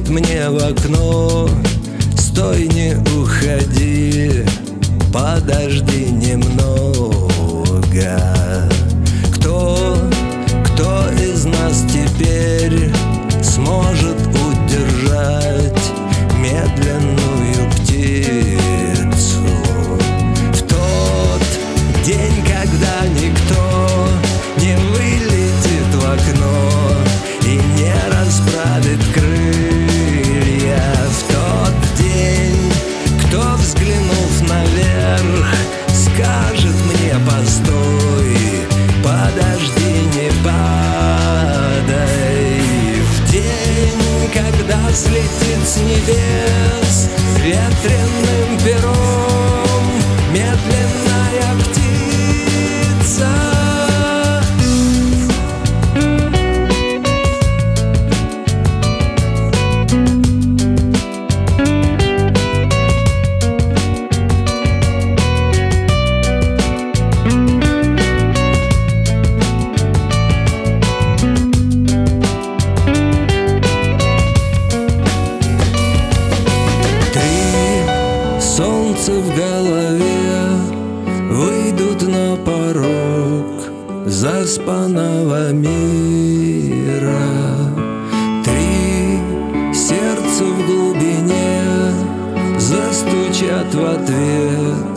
светит мне в окно. Стой, не уходи, подожди немного. Кто из нас теперь сможет удержать медленную птицу? В тот день, когда никто не вылетит в окно и не расправит крылья. В тот день, кто, взглянув наверх, скажет мне: постой, подожди, не падай. В день, когда слетит с небес ветреным пером медленная птица. Солнце в голове выйдут на порог заспанного мира. 3 сердца в глубине застучат в ответ